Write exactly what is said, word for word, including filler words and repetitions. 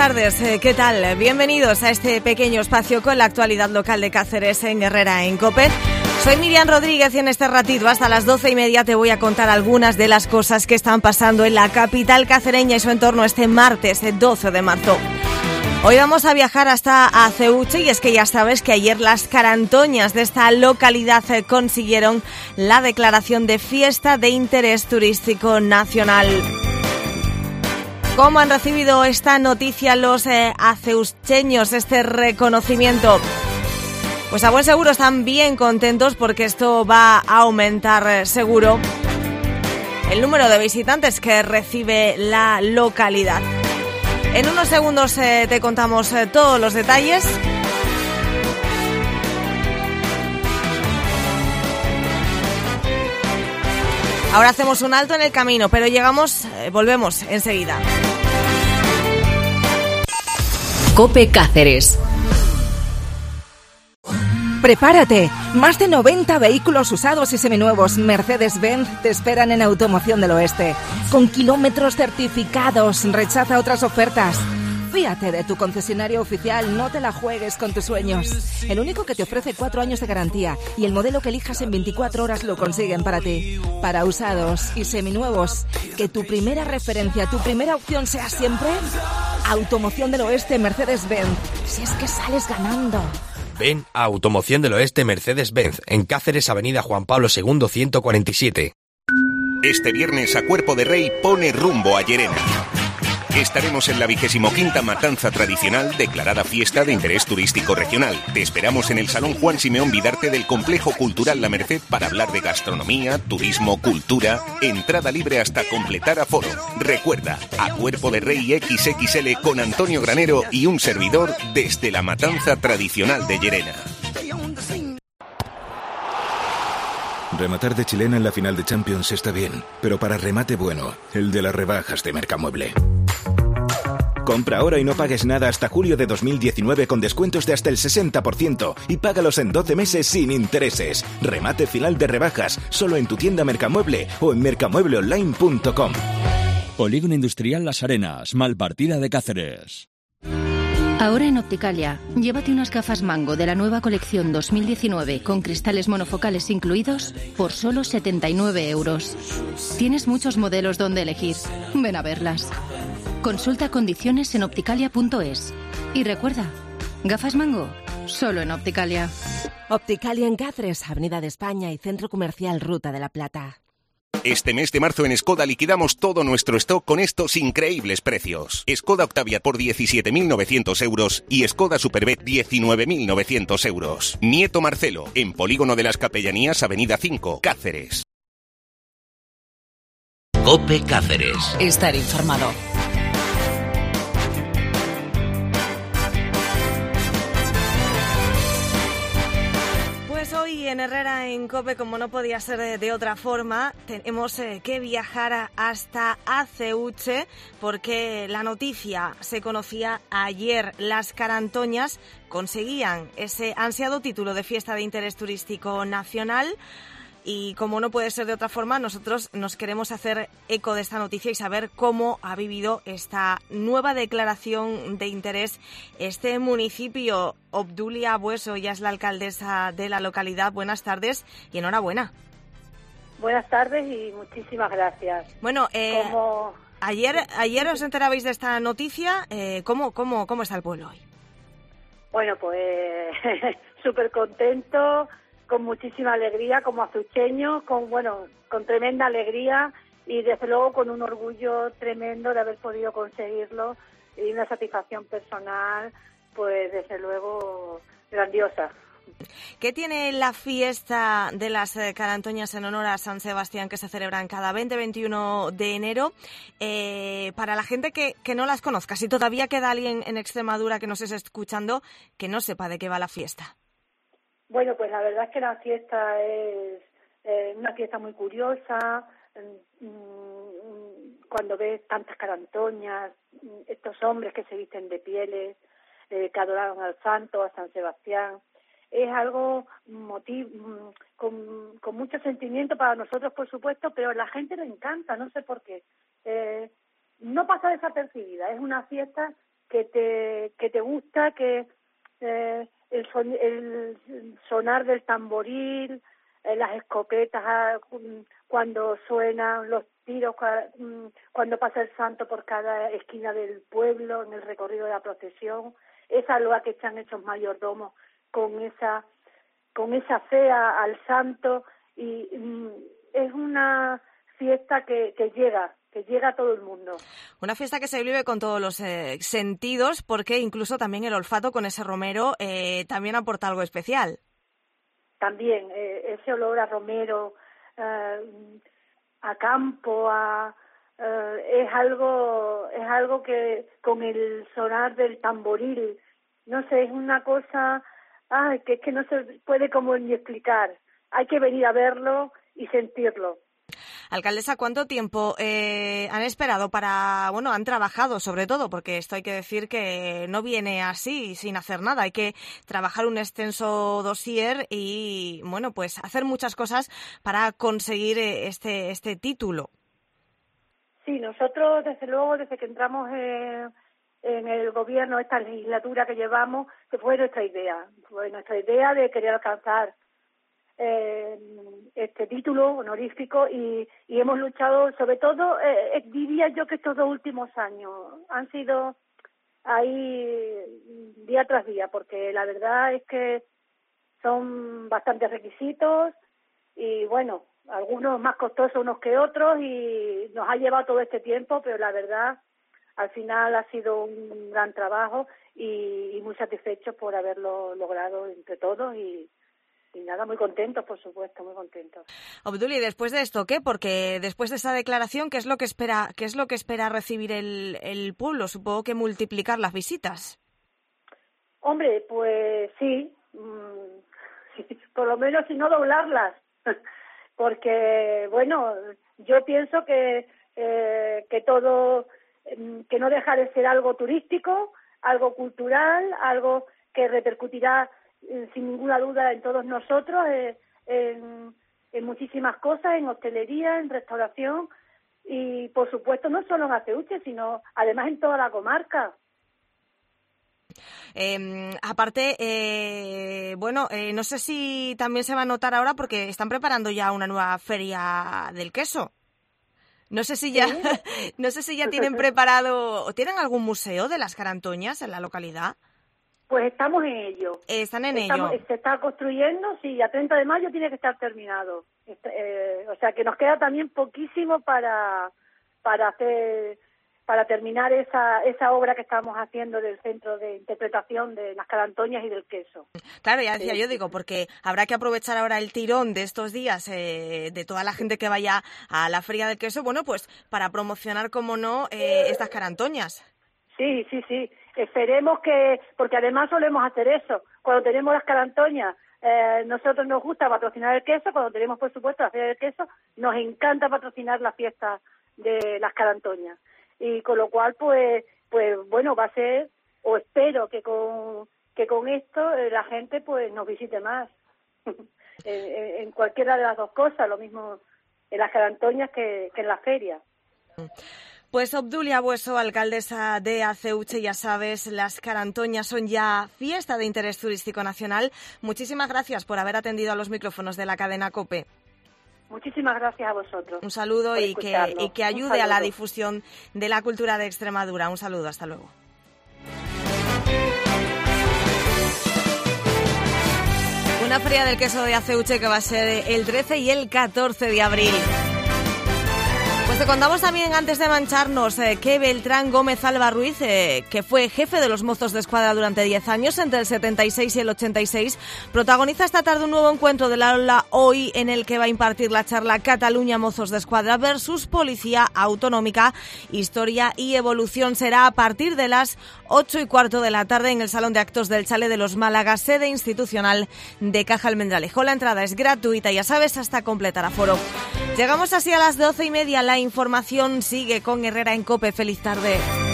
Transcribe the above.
tardes, ¿qué tal? Bienvenidos a este pequeño espacio con la actualidad local de Cáceres en Herrera en COPE. Soy Miriam Rodríguez y en este ratito hasta las doce y media te voy a contar algunas de las cosas que están pasando en la capital cacereña y su entorno este martes, el doce de marzo. Hoy vamos a viajar hasta Aceuche y es que ya sabes que ayer las carantoñas de esta localidad consiguieron la declaración de fiesta de interés turístico nacional. ¿Cómo han recibido esta noticia los eh, aceucheños, este reconocimiento? Pues a buen seguro están bien contentos porque esto va a aumentar eh, seguro el número de visitantes que recibe la localidad. En unos segundos eh, te contamos eh, todos los detalles. Ahora hacemos un alto en el camino, pero llegamos, eh, volvemos enseguida. COPE Cáceres. Prepárate, más de noventa vehículos usados y seminuevos Mercedes-Benz te esperan en Automoción del Oeste. Con kilómetros certificados, rechaza otras ofertas. Fíate de tu concesionario oficial, no te la juegues con tus sueños. El único que te ofrece cuatro años de garantía y el modelo que elijas en veinticuatro horas lo consiguen para ti. Para usados y seminuevos, que tu primera referencia, tu primera opción sea siempre Automoción del Oeste Mercedes-Benz. Si es que sales ganando. Ven a Automoción del Oeste Mercedes-Benz, en Cáceres, Avenida Juan Pablo segundo ciento cuarenta y siete. Este viernes a Cuerpo de Rey pone rumbo a Llerena. Estaremos en la vigésimo quinta matanza tradicional declarada fiesta de interés turístico regional. Te esperamos en el Salón Juan Simeón Vidarte del Complejo Cultural La Merced para hablar de gastronomía, turismo, cultura, entrada libre hasta completar aforo. Recuerda, a Cuerpo de Rey equis equis ele con Antonio Granero y un servidor desde la matanza tradicional de Llerena. Rematar de chilena en la final de Champions está bien, pero para remate bueno, el de las rebajas de Mercamueble. Compra ahora y no pagues nada hasta julio de dos mil diecinueve con descuentos de hasta el sesenta por ciento y págalos en doce meses sin intereses. Remate final de rebajas, solo en tu tienda Mercamueble o en mercamueble online punto com. Polígono Industrial Las Arenas, Malpartida de Cáceres. Ahora en Opticalia, llévate unas gafas Mango de la nueva colección dos mil diecinueve con cristales monofocales incluidos por solo setenta y nueve euros. Tienes muchos modelos donde elegir. Ven a verlas. Consulta condiciones en opticalia punto es. Y recuerda, gafas Mango, solo en Opticalia. Opticalia en Cáceres, Avenida de España y Centro Comercial Ruta de la Plata. Este mes de marzo en Skoda liquidamos todo nuestro stock con estos increíbles precios. Skoda Octavia por diecisiete mil novecientos euros y Skoda Superb diecinueve mil novecientos euros. Nieto Marcelo, en Polígono de las Capellanías, Avenida cinco, Cáceres. COPE Cáceres. Estar informado. Hoy en Herrera en COPE, como no podía ser de otra forma, tenemos que viajar hasta Aceuche porque la noticia se conocía ayer. Las carantoñas conseguían ese ansiado título de fiesta de interés turístico nacional. Y como no puede ser de otra forma, nosotros nos queremos hacer eco de esta noticia y saber cómo ha vivido esta nueva declaración de interés este municipio. Obdulia Bueso ya es la alcaldesa de la localidad. Buenas tardes y enhorabuena. Buenas tardes y muchísimas gracias. Bueno, eh, Como... ayer ayer os enterabais de esta noticia. Eh, ¿cómo, cómo, ¿Cómo está el pueblo hoy? Bueno, pues súper contento, con muchísima alegría como azucheño, con bueno, con tremenda alegría y desde luego con un orgullo tremendo de haber podido conseguirlo y una satisfacción personal, pues desde luego grandiosa. ¿Qué tiene la fiesta de las eh, carantoñas en honor a San Sebastián que se celebran cada veinte y veintiuno de enero? Eh, para la gente que, que no las conozca, si todavía queda alguien en Extremadura que nos esté escuchando que no sepa de qué va la fiesta. Bueno, pues la verdad es que la fiesta es eh, una fiesta muy curiosa. Cuando ves tantas carantoñas, estos hombres que se visten de pieles, eh, que adoraron al santo, a San Sebastián, es algo motiv- con, con mucho sentimiento para nosotros, por supuesto, pero a la gente le encanta, no sé por qué. Eh, no pasa desapercibida, es una fiesta que te que te gusta, que eh, el, son, el sonar del tamboril, eh, las escopetas ah, cuando suenan los tiros, cuando pasa el santo por cada esquina del pueblo en el recorrido de la procesión, esa loa que están hechos mayordomos con esa con esa fe a, al santo, y mm, es una fiesta que, que llega, que llega a todo el mundo. Una fiesta que se vive con todos los eh, sentidos, porque incluso también el olfato con ese romero eh, también aporta algo especial. También, eh, ese olor a romero, eh, a campo, a, eh, es algo es algo que con el sonar del tamboril, no sé, es una cosa ay, que es que no se puede como ni explicar. Hay que venir a verlo y sentirlo. Alcaldesa, ¿cuánto tiempo eh, han esperado para, bueno, han trabajado sobre todo, porque esto hay que decir que no viene así sin hacer nada, hay que trabajar un extenso dossier y, bueno, pues hacer muchas cosas para conseguir este este título? Sí, nosotros desde luego, desde que entramos en, en el gobierno, esta legislatura que llevamos, que fue nuestra idea, fue nuestra idea de querer alcanzar Eh, este título honorífico y, y hemos luchado, sobre todo, eh, diría yo que estos dos últimos años han sido ahí día tras día, porque la verdad es que son bastantes requisitos y bueno, algunos más costosos unos que otros y nos ha llevado todo este tiempo, pero la verdad al final ha sido un gran trabajo y, y muy satisfechos por haberlo logrado entre todos y Y nada, muy contentos, por supuesto, muy contentos. Obduli, después de esto, ¿qué? Porque después de esa declaración, ¿qué es lo que espera, qué es lo que espera recibir el, el pueblo? Supongo que multiplicar las visitas. Hombre, pues sí, mmm, sí, por lo menos si no doblarlas, porque bueno, yo pienso que eh, que todo, que no deja de ser algo turístico, algo cultural, algo que repercutirá sin ninguna duda en todos nosotros, eh, en, en muchísimas cosas, en hostelería, en restauración y por supuesto no solo en Aceuche, sino además en toda la comarca. Eh, aparte, eh, bueno, eh, no sé si también se va a notar ahora porque están preparando ya una nueva feria del queso. No sé si ya, ¿sí? no sé si ya tienen preparado o tienen algún museo de las carantoñas en la localidad. Pues estamos en ello. Están en estamos, ello. Se está construyendo, sí, a treinta de mayo tiene que estar terminado. Este, eh, o sea que nos queda también poquísimo para para hacer para terminar esa esa obra que estamos haciendo del Centro de Interpretación de las Carantoñas y del Queso. Claro, ya decía sí. yo, digo, porque habrá que aprovechar ahora el tirón de estos días eh, de toda la gente que vaya a la Feria del Queso, bueno, pues para promocionar, como no, eh, estas carantoñas. Sí, sí, sí. Esperemos que, porque además solemos hacer eso. Cuando tenemos las carantoñas, eh, nosotros nos gusta patrocinar el queso. Cuando tenemos, por supuesto, la feria del queso, nos encanta patrocinar la fiesta de las carantoñas. Y con lo cual, pues, pues bueno, va a ser, o espero que con que con esto eh, la gente, pues, nos visite más. en, en cualquiera de las dos cosas, lo mismo en las carantoñas que, que en la feria. Pues Obdulia Bueso, alcaldesa de Aceuche, ya sabes, las carantoñas son ya fiesta de interés turístico nacional. Muchísimas gracias por haber atendido a los micrófonos de la cadena COPE. Muchísimas gracias a vosotros. Un saludo y que, y que ayude a la difusión de la cultura de Extremadura. Un saludo, hasta luego. Una feria del queso de Aceuche que va a ser el trece y el catorce de abril. Pues te contamos también, antes de mancharnos, eh, que Beltrán Gómez Alba Ruiz, eh, que fue jefe de los Mozos de Escuadra durante diez años, entre el setenta y seis y el ochenta y seis, protagoniza esta tarde un nuevo encuentro del aula hoy en el que va a impartir la charla Cataluña Mozos de Escuadra versus Policía Autonómica, Historia y Evolución. Será a partir de las ocho y cuarto de la tarde en el Salón de Actos del Chalet de los Málaga, sede institucional de Caja Almendralejo. La entrada es gratuita, ya sabes, hasta completar aforo. Llegamos así a las doce y media. La información sigue con Herrera en COPE. Feliz tarde.